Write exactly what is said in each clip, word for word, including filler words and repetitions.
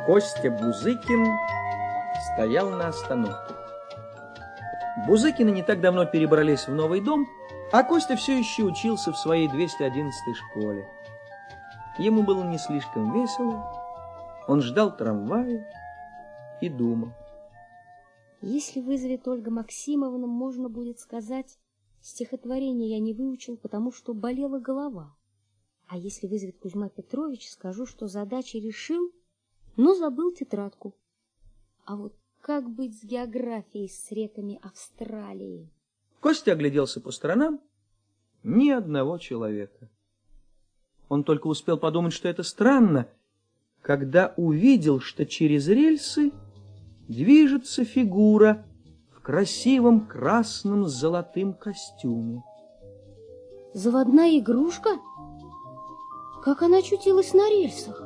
Костя Бузыкин стоял на остановке. Бузыкины не так давно перебрались в новый дом, а Костя все еще учился в своей двести одиннадцатой школе. Ему было не слишком весело, он ждал трамвая и думал. Если вызовет Ольга Максимовна, можно будет сказать, стихотворение я не выучил, потому что болела голова. А если вызовет Кузьма Петрович, скажу, что задачи решил, но забыл тетрадку. А вот как быть с географией, с реками Австралии? Костя огляделся по сторонам. Ни одного человека. Он только успел подумать, что это странно, когда увидел, что через рельсы движется фигура в красивом красном с золотым костюме. Заводная игрушка? Как она очутилась на рельсах?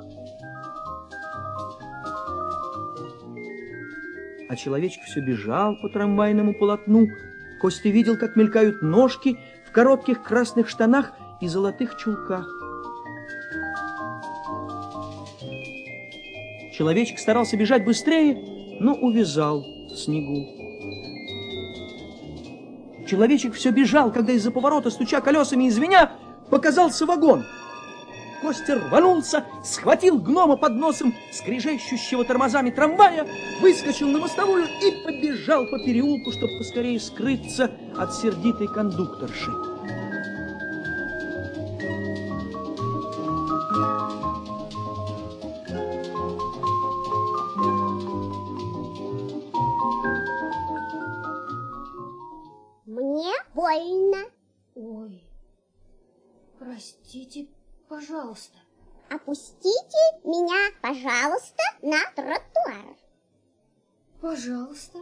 А человечек все бежал по трамвайному полотну. Костя видел, как мелькают ножки в коротких красных штанах и золотых чулках. Человечек старался бежать быстрее, но увязал в снегу. Человечек все бежал, когда из-за поворота, стуча колесами и звеня, показался вагон. Костя рванулся, схватил гнома под носом скрежещущего тормозами трамвая, выскочил на мостовую и побежал по переулку, чтобы поскорее скрыться от сердитой кондукторши. Мне больно. Ой, простите, пожалуйста. Опустите меня, пожалуйста, на тротуар. Пожалуйста.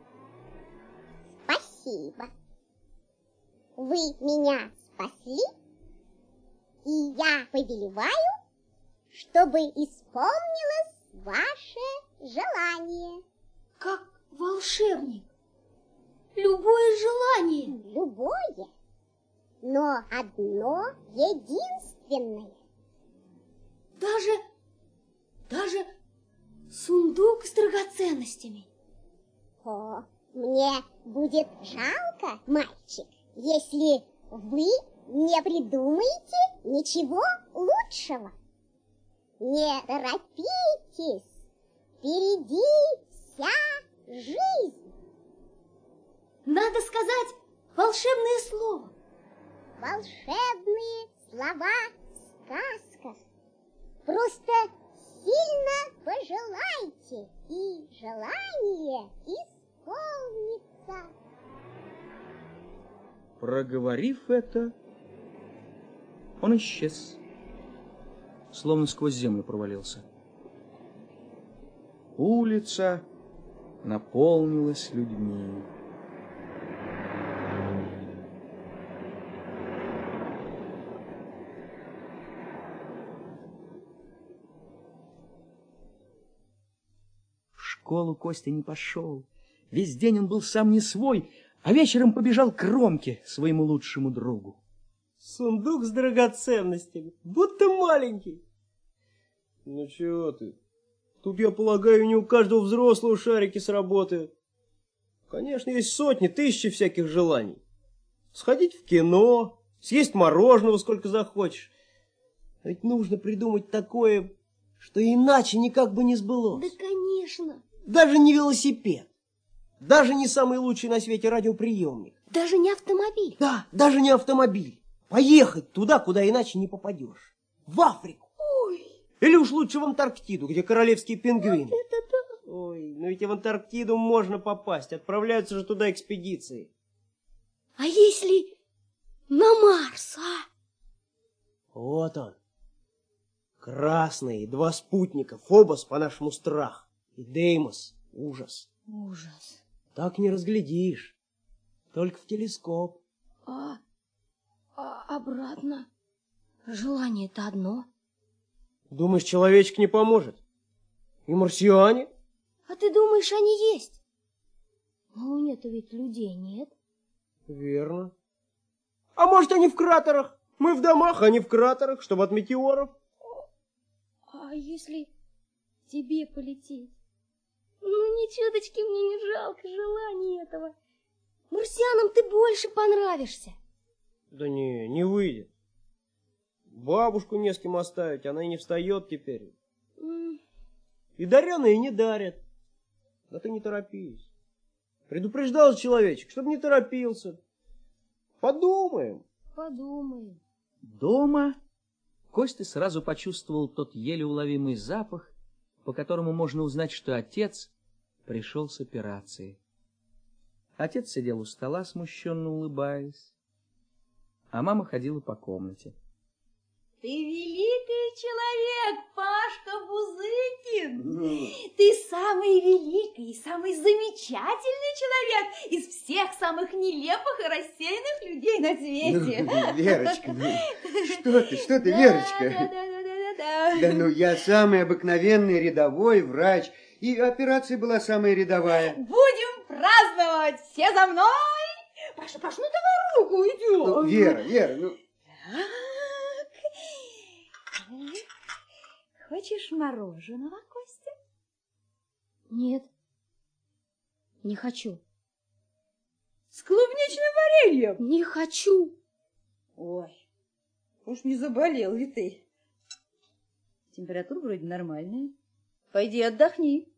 Спасибо. Вы меня спасли, и я повелеваю, чтобы исполнилось ваше желание. Как волшебник. Любое желание. Любое, но одно единственное. Даже, даже сундук с драгоценностями. О, мне будет жалко, мальчик, если вы не придумаете ничего лучшего. Не торопитесь, впереди вся жизнь. Надо сказать волшебное слово. Волшебные слова в сказках. Просто сильно пожелайте, и желание исполнится. Проговорив это, он исчез, словно сквозь землю провалился. Улица наполнилась людьми. В школу Костя не пошел. Весь день он был сам не свой, а вечером побежал к Ромке, своему лучшему другу. Сундук с драгоценностями, будто маленький. Ну чего ты? Тут, я полагаю, не у каждого взрослого шарики сработают. Конечно, есть сотни, тысячи всяких желаний. Сходить в кино, съесть мороженого сколько захочешь. А ведь нужно придумать такое, что иначе никак бы не сбылось. Да, конечно. Даже не велосипед. Даже не самый лучший на свете радиоприемник. Даже не автомобиль. Да, даже не автомобиль. Поехать туда, куда иначе не попадешь. В Африку. Ой. Или уж лучше в Антарктиду, где королевские пингвины. Вот это да. Ой, но ведь и в Антарктиду можно попасть. Отправляются же туда экспедиции. А если на Марс, а? Вот он. Красный, два спутника. Фобос, по-нашему, страх. И Деймос, ужас. Ужас. Так не разглядишь. Только в телескоп. А, а обратно? Желание-то одно. Думаешь, человечек не поможет? И марсиане? А ты думаешь, они есть? На Луне-то ведь людей нет. Верно. А может, они в кратерах? Мы в домах, они в кратерах, чтобы от метеоров. А если тебе полететь. Ну, ни чуточки мне не жалко желания этого. Марсианам ты больше понравишься. Да не, не выйдет. Бабушку не с кем оставить, она и не встает теперь. Mm. И дареные не дарят. Да ты не торопись. Предупреждал человечек, чтобы не торопился. Подумаем. Подумаем. Дома Костя сразу почувствовал тот еле уловимый запах, по которому можно узнать, что отец пришел с операции. Отец сидел у стола, смущенно улыбаясь, а мама ходила по комнате. Ты великий человек, Пашка Бузыкин. Mm. Ты самый великий и самый замечательный человек из всех самых нелепых и рассеянных людей на свете. Ну, Верочка, ну, что ты, что ты, Верочка? Да, да, да, да, да. Да ну, я самый обыкновенный рядовой врач, и операция была самая рядовая. Будем праздновать, все за мной. Паша, Паша, ну давай руку, идем. Ну, Вера, Вера, ну... Хочешь мороженого, Костя? Нет, не хочу. С клубничным вареньем? Не хочу. Ой, уж не заболел ли ты? Температура вроде нормальная. Пойди отдохни.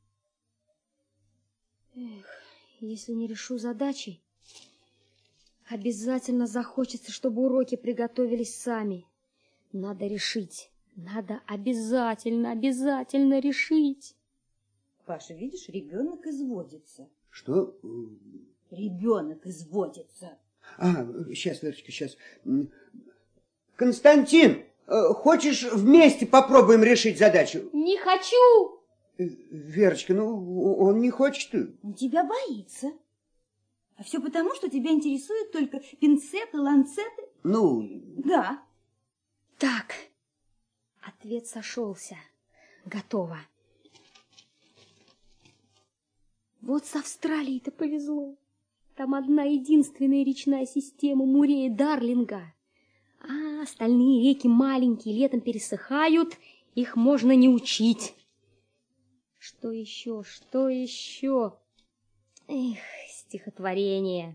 Эх, если не решу задачи, обязательно захочется, чтобы уроки приготовились сами. Надо решить. Надо обязательно, обязательно решить. Паша, видишь, ребенок изводится. Что? Ребенок изводится. А, сейчас, Верочка, сейчас. Константин, хочешь вместе попробуем решить задачу? Не хочу. Верочка, ну он не хочет. Он тебя боится. А все потому, что тебя интересуют только пинцеты, ланцеты. Ну? Да. Так. Ответ сошелся. Готово. Вот с Австралией-то повезло. Там одна единственная речная система Мурея Дарлинга. А остальные реки маленькие, летом пересыхают, их можно не учить. Что еще, что еще? Эх, стихотворение.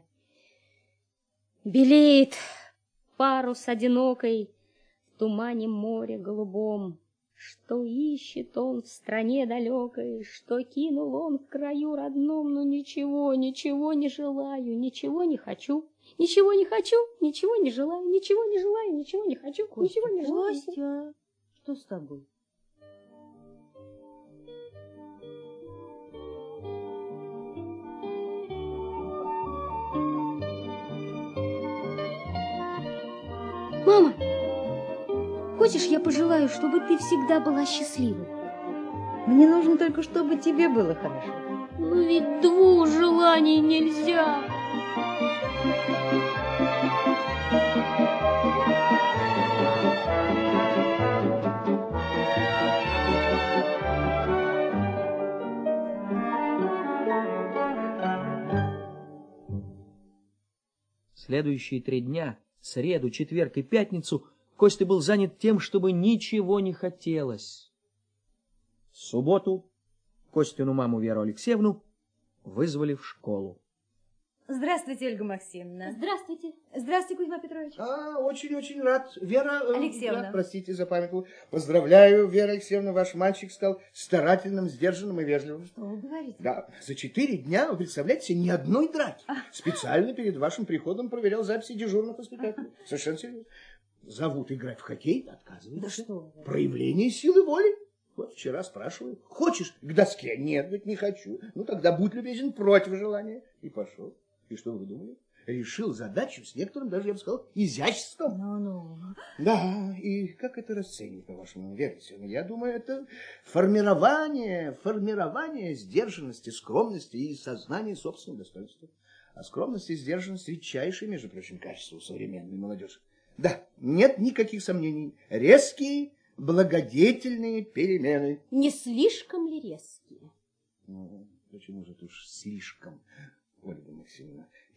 Белеет парус одинокой в тумане моря голубом. Что ищет он в стране далекой, что кинул он в краю родном, но ничего, ничего не желаю, ничего не хочу, ничего не хочу, ничего не желаю, ничего не желаю, ничего не хочу, Костя, ничего не желаю. Костя, что с тобой? Мама, хочешь, я пожелаю, чтобы ты всегда была счастливой? Мне нужно только, чтобы тебе было хорошо. Но ведь двух желаний нельзя. Следующие три дня, среду, четверг и пятницу, Костя был занят тем, чтобы ничего не хотелось. В субботу Костину маму Веру Алексеевну вызвали в школу. Здравствуйте, Ольга Максимовна. Здравствуйте. Здравствуйте, Кузьма Петрович. А, очень-очень рад. Вера... Алексеевна. Да, простите, запамятовал. Поздравляю, Вера Алексеевна, ваш мальчик стал старательным, сдержанным и вежливым. Что вы говорите? Да, за четыре дня, вы представляете себе, ни одной драки. А. Специально перед вашим приходом проверял записи дежурных воспитателей. А. Совершенно серьезно. Зовут играть в хоккей, отказывается. Да что вы. Проявление силы воли. Вот вчера спрашиваю, хочешь к доске? Нет, говорит, не хочу. Ну тогда будь любезен, против желания. И пошел. И что вы думали? Решил задачу с некоторым, даже я бы сказал, изяществом. Ну-ну. Да, и как это расценивать, по-вашему, Вера Алексеевна? Я думаю, это формирование, формирование сдержанности, скромности и сознания собственного достоинства. А скромность и сдержанность — редчайшие, между прочим, качества у современной молодежи. Да, нет никаких сомнений. Резкие, благодетельные перемены. Не слишком ли резкие? Ну, почему же это уж слишком, Ольга Максимовна?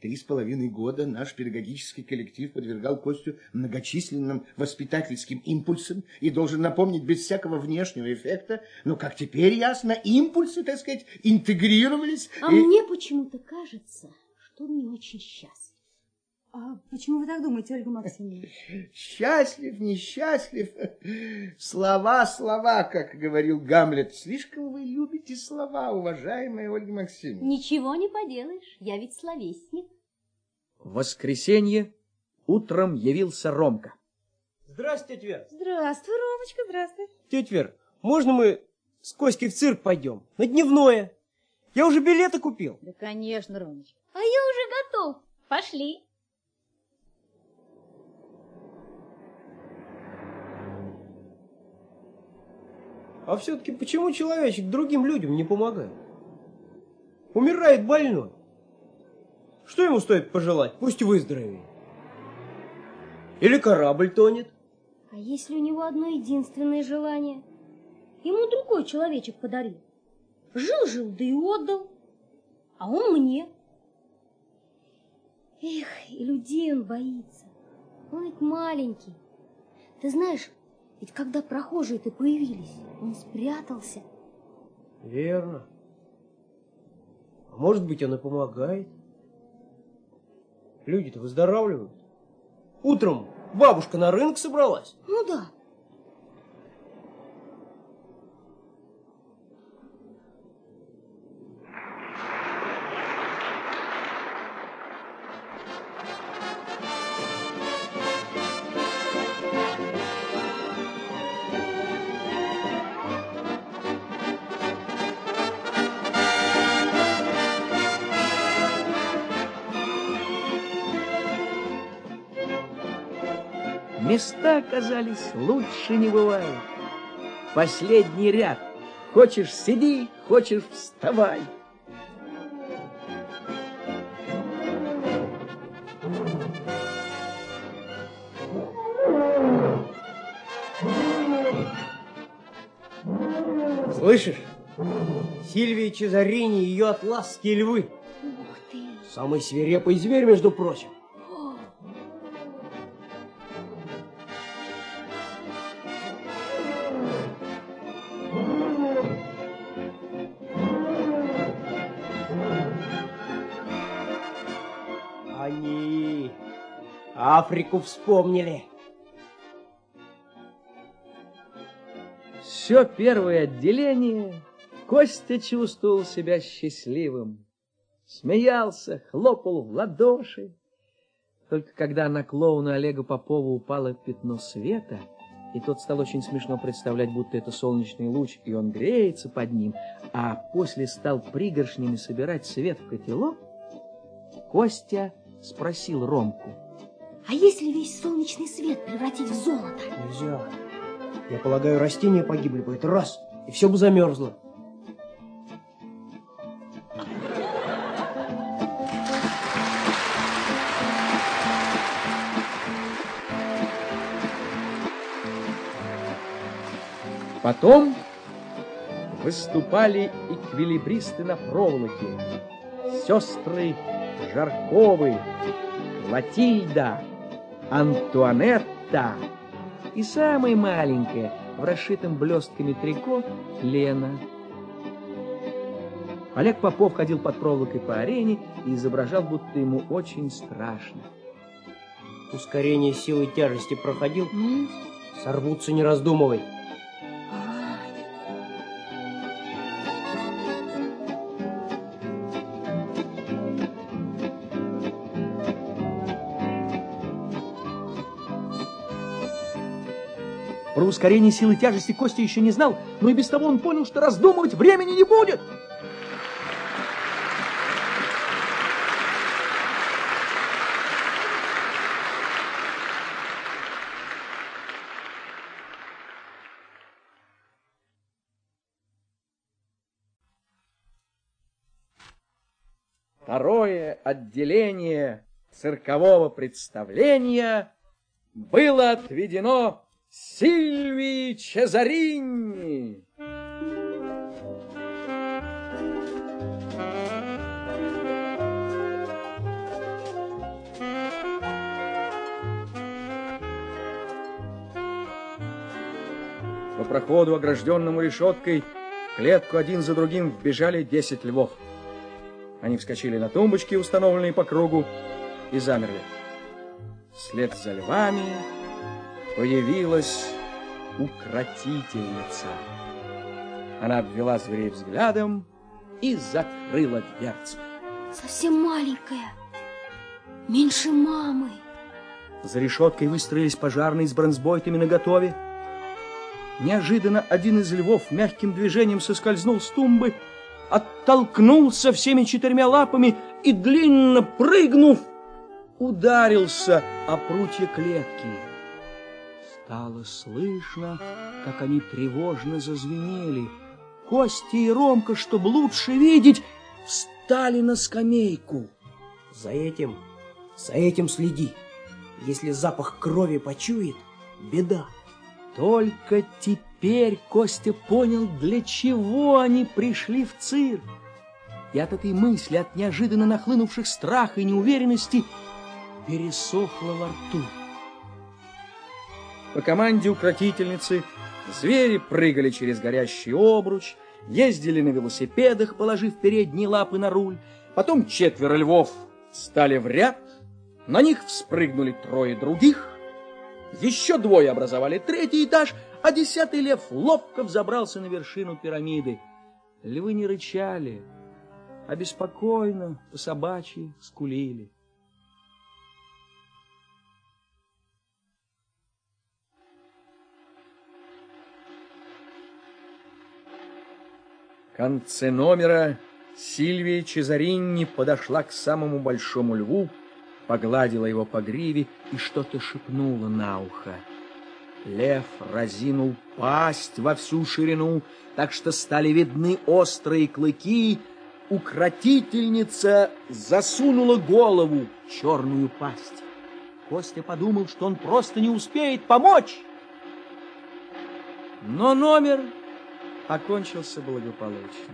Три с половиной года наш педагогический коллектив подвергал Костю многочисленным воспитательским импульсам и должен напомнить без всякого внешнего эффекта, но, как теперь ясно, импульсы, так сказать, интегрировались. А и... мне почему-то кажется, что он не очень счастлив. А почему вы так думаете, Ольга Максимовна? Счастлив, несчастлив. Слова, слова, как говорил Гамлет. Слишком вы любите слова, уважаемая Ольга Максимовна. Ничего не поделаешь, я ведь словесник. В воскресенье утром явился Ромка. Здравствуйте, тетя Вера. Здравствуй, Ромочка, здравствуй. Тетя Вера, можно мы с Коськой в цирк пойдем? На дневное. Я уже билеты купил. Да, конечно, Ромочка. А я уже готов. Пошли. А все-таки почему человечек другим людям не помогает? Умирает больной. Что ему стоит пожелать? Пусть выздоровеет. Или корабль тонет. А если у него одно единственное желание? Ему другой человечек подарил. Жил-жил, да и отдал. А он мне. Эх, и людей он боится. Он ведь маленький. Ты знаешь, ведь когда прохожие-то появились, он спрятался. Верно. А может быть, она помогает? Люди-то выздоравливают. Утром бабушка на рынок собралась. Ну да. Места оказались лучше не бывает. Последний ряд. Хочешь — сиди, хочешь — вставай. Слышишь? Сильвия Чезарини и ее атласские львы. Ух ты. Самый свирепый зверь, между прочим. Они Африку вспомнили. Все первое отделение Костя чувствовал себя счастливым. Смеялся, хлопал в ладоши. Только когда на клоуна Олега Попова упало пятно света, и тот стал очень смешно представлять, будто это солнечный луч, и он греется под ним, а после стал пригоршнями собирать свет в котелок, Костя спросил Ромку: А если весь солнечный свет превратить в золото? Нельзя. Я полагаю, растения погибли бы. Это раз. И все бы замерзло. Потом выступали эквилибристы на проволоке, сестры Жарковы, Клотильда, Антуанетта и самая маленькая, в расшитом блестками трико, Лена. Олег Попов ходил под проволокой по арене и изображал, будто ему очень страшно. Ускорение силы тяжести проходил. М? Сорвутся, не раздумывай. Про ускорение силы тяжести Костя еще не знал, но и без того он понял, что раздумывать времени не будет. Второе отделение циркового представления было отведено Сильвии Чезарини. По проходу, огражденному решеткой, в клетку один за другим вбежали десять львов. Они вскочили на тумбочки, установленные по кругу, и замерли. Вслед за львами появилась укротительница. Она обвела зверей взглядом и закрыла дверцу. Совсем маленькая, меньше мамы. За решеткой выстроились пожарные с бронзбойтами наготове. Неожиданно один из львов мягким движением соскользнул с тумбы, оттолкнулся всеми четырьмя лапами и, длинно прыгнув, ударился о прутья клетки. Стало слышно, как они тревожно зазвенели. Костя и Ромка, чтобы лучше видеть, встали на скамейку. За этим, за этим следи. Если запах крови почует, беда. Только теперь Костя понял, для чего они пришли в цирк. И от этой мысли, от неожиданно нахлынувших страха и неуверенности, пересохло во рту. По команде укротительницы звери прыгали через горящий обруч, ездили на велосипедах, положив передние лапы на руль. Потом четверо львов стали в ряд, на них вспрыгнули трое других, еще двое образовали третий этаж, а десятый лев ловко взобрался на вершину пирамиды. Львы не рычали, а беспокойно по-собачьи скулили. В конце номера Сильвия Чезаринни подошла к самому большому льву, погладила его по гриве и что-то шепнула на ухо. Лев разинул пасть во всю ширину, так что стали видны острые клыки. Укротительница засунула голову в черную пасть. Костя подумал, что он просто не успеет помочь. Но номер окончился благополучно.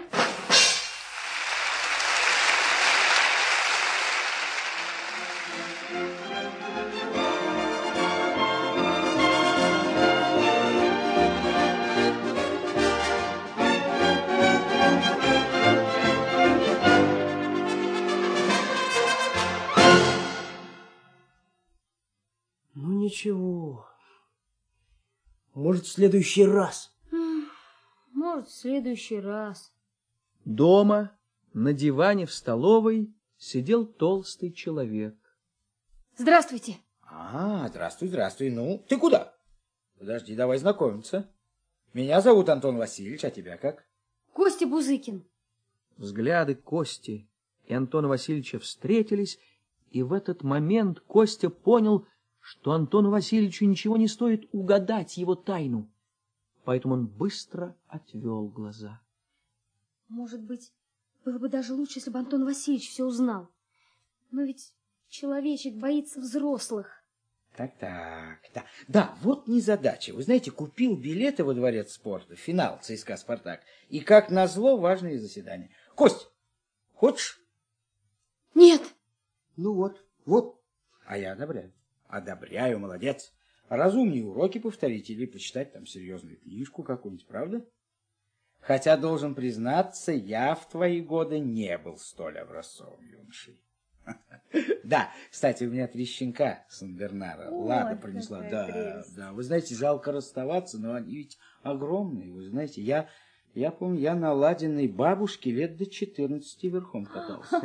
Ну ничего. Может, в следующий раз. Может, в следующий раз. Дома, на диване в столовой, сидел толстый человек. Здравствуйте. А, здравствуй, здравствуй. Ну, ты куда? Подожди, давай знакомиться. Меня зовут Антон Васильевич, а тебя как? Костя Бузыкин. Взгляды Кости и Антона Васильевича встретились, и в этот момент Костя понял, что Антону Васильевичу ничего не стоит угадать его тайну. Поэтому он быстро отвел глаза. Может быть, было бы даже лучше, если бы Антон Васильевич все узнал. Но ведь человечек боится взрослых. Так-так, да. Да, вот незадача. Вы знаете, купил билеты во дворец спорта, финал ЦСКА «Спартак», и, как назло, важные заседания. Кость, хочешь? Нет. Ну вот, вот. А я одобряю. Одобряю, молодец. Разумнее уроки повторить или почитать там серьезную книжку какую-нибудь, правда? Хотя, должен признаться, я в твои годы не был столь образцовым юношей. Да, кстати, у меня три щенка Сан-Бернара. Лада принесла. Да, да. Вы знаете, жалко расставаться, но они ведь огромные. Вы знаете, я, я помню, я на ладиной бабушке лет до четырнадцати верхом катался.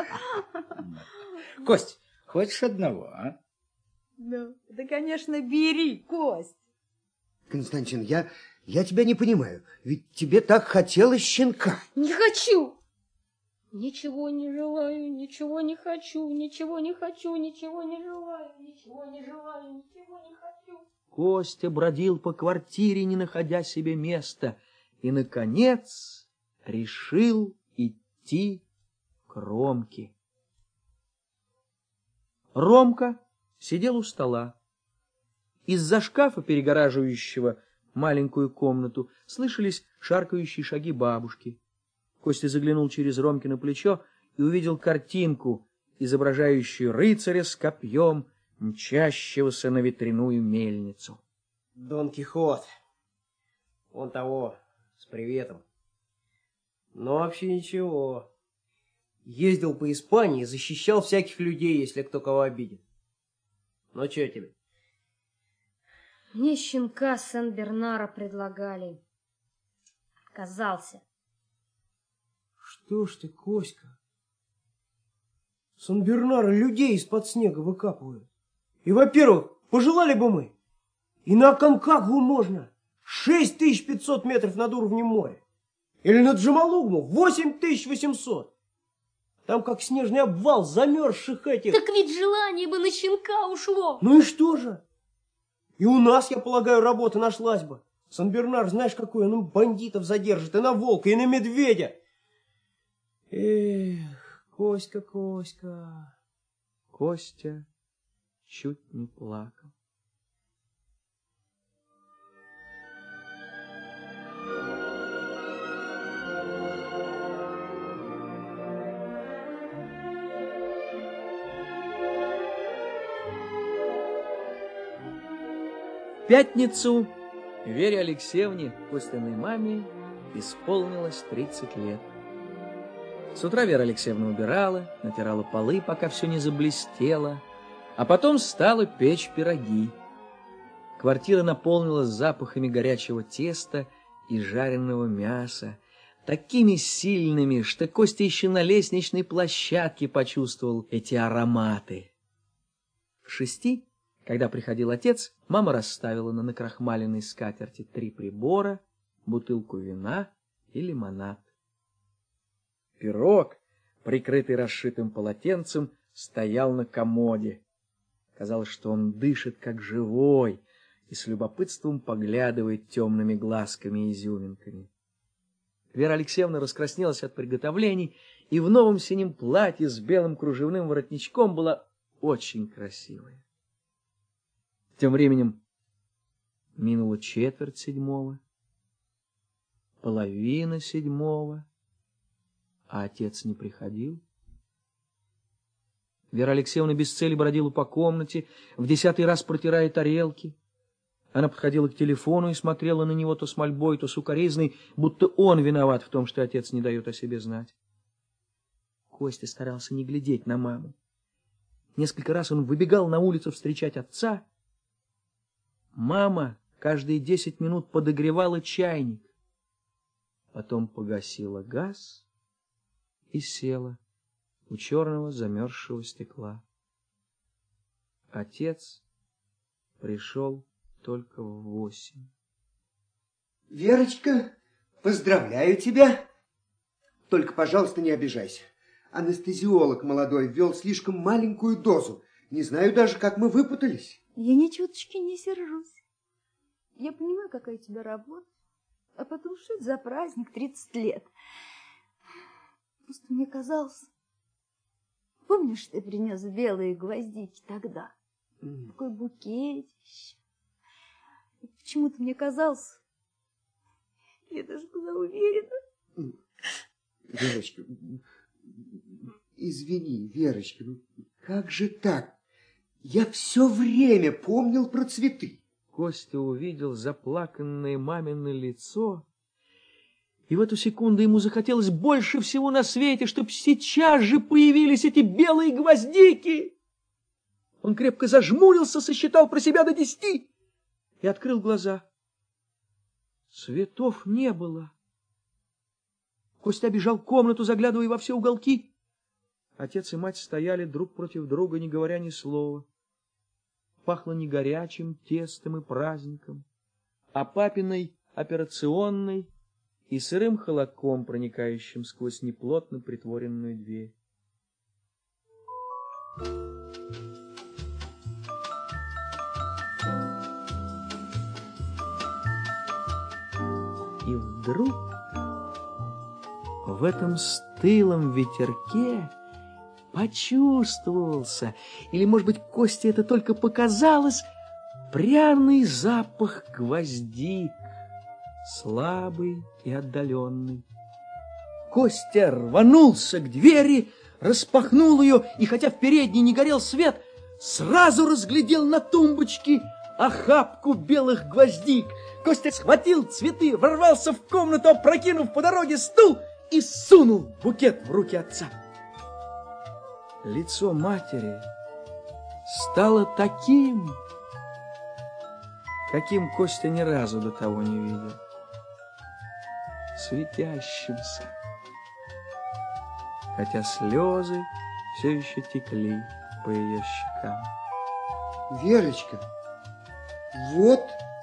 Кость, хочешь одного, а? Ну, да, конечно, бери, Кость. Константин, я, я тебя не понимаю. Ведь тебе так хотелось щенка. Не хочу. Ничего не желаю, ничего не хочу, ничего не хочу, ничего не желаю, ничего не желаю, ничего не хочу. Костя бродил по квартире, не находя себе места, и, наконец, решил идти к Ромке. Ромка сидел у стола. Из-за шкафа, перегораживающего маленькую комнату, слышались шаркающие шаги бабушки. Костя заглянул через Ромкино плечо и увидел картинку, изображающую рыцаря с копьем, мчащегося на ветряную мельницу. Дон Кихот. Он того, с приветом. Но вообще ничего. Ездил по Испании, защищал всяких людей, если кто кого обидит. Ну, что тебе? Мне щенка Сен-Бернара предлагали. Отказался. Что ж ты, Коська? Сан-Бернара людей из-под снега выкапывают. И, во-первых, пожелали бы мы, и на Аконкагуа можно шесть тысяч пятьсот метров над уровнем моря. Или на Джомолунгму восемь тысяч восемьсот. Там как снежный обвал замерзших этих. Так ведь желание бы на щенка ушло. Ну и что же? И у нас, я полагаю, работа нашлась бы. Сан-Бернар, знаешь, какой он бандитов задержит, и на волка, и на медведя. Эх, Коська, Коська. Костя чуть не плакал. В пятницу Вере Алексеевне, Костиной маме, исполнилось тридцать лет. С утра Вера Алексеевна убирала, натирала полы, пока все не заблестело, а потом стала печь пироги. Квартира наполнилась запахами горячего теста и жареного мяса, такими сильными, что Костя еще на лестничной площадке почувствовал эти ароматы. К шести, когда приходил отец, мама расставила на накрахмаленной скатерти три прибора, бутылку вина и лимонад. Пирог, прикрытый расшитым полотенцем, стоял на комоде. Казалось, что он дышит, как живой, и с любопытством поглядывает темными глазками и изюминками. Вера Алексеевна раскраснелась от приготовлений и в новом синем платье с белым кружевным воротничком была очень красивая. Тем временем минула четверть седьмого, половина седьмого, а отец не приходил. Вера Алексеевна без цели бродила по комнате, в десятый раз протирая тарелки. Она подходила к телефону и смотрела на него то с мольбой, то с укоризной, будто он виноват в том, что отец не дает о себе знать. Костя старался не глядеть на маму. Несколько раз он выбегал на улицу встречать отца. Мама каждые десять минут подогревала чайник, потом погасила газ и села у черного замерзшего стекла. Отец пришел только в восемь. Верочка, поздравляю тебя. Только, пожалуйста, не обижайся. Анестезиолог молодой ввел слишком маленькую дозу. Не знаю даже, как мы выпутались. Я ни чуточки не сержусь. Я понимаю, какая у тебя работа. А потом, что это за праздник тридцать лет? Просто мне казалось... Помнишь, ты принес белые гвоздики тогда? Mm. Такой букетище. Почему-то мне казалось... Я даже была уверена. Верочка, извини, Верочка, ну как же так? Я все время помнил про цветы. Костя увидел заплаканное мамино лицо, и в эту секунду ему захотелось больше всего на свете, чтобы сейчас же появились эти белые гвоздики. Он крепко зажмурился, сосчитал про себя до десяти и открыл глаза. Цветов не было. Костя обежал комнату, заглядывая во все уголки. Отец и мать стояли друг против друга, не говоря ни слова. Пахло не горячим тестом и праздником, а папиной операционной и сырым холодком, проникающим сквозь неплотно притворенную дверь. И вдруг в этом стылом ветерке почувствовался, или, может быть, Косте это только показалось, пряный запах гвоздик, слабый и отдаленный. Костя рванулся к двери, распахнул ее, и хотя в передней не горел свет, сразу разглядел на тумбочке охапку белых гвоздик, Костя схватил цветы, ворвался в комнату, опрокинув по дороге стул и сунул букет в руки отца. Лицо матери стало таким, каким Костя ни разу до того не видел. Светящимся, хотя слезы все еще текли по ее щекам. Верочка, вот...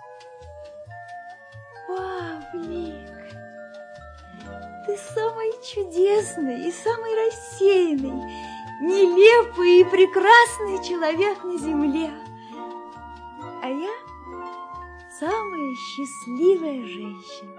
Павлик, ты самый чудесный и самый рассеянный, нелепый и прекрасный человек на земле. А я самая счастливая женщина.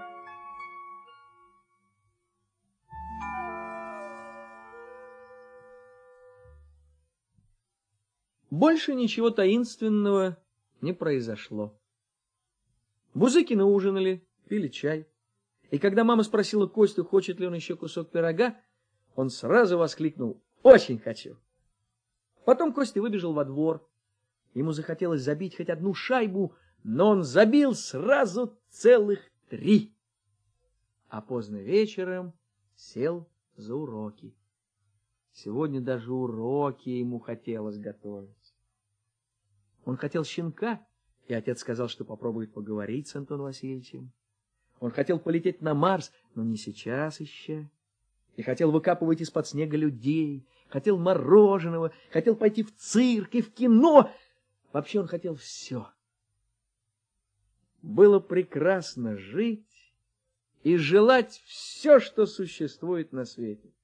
Больше ничего таинственного не произошло. Бузыкины ужинали, пили чай. И когда мама спросила Костю, хочет ли он еще кусок пирога, он сразу воскликнул: «Очень хочу!». Потом Костя выбежал во двор. Ему захотелось забить хоть одну шайбу, но он забил сразу целых три. А поздно вечером сел за уроки. Сегодня даже уроки ему хотелось готовить. Он хотел щенка, и отец сказал, что попробует поговорить с Антоном Васильевичем. Он хотел полететь на Марс, но не сейчас еще. И хотел выкапывать из-под снега людей, хотел мороженого, хотел пойти в цирк и в кино. Вообще он хотел все. Было прекрасно жить и желать все, что существует на свете.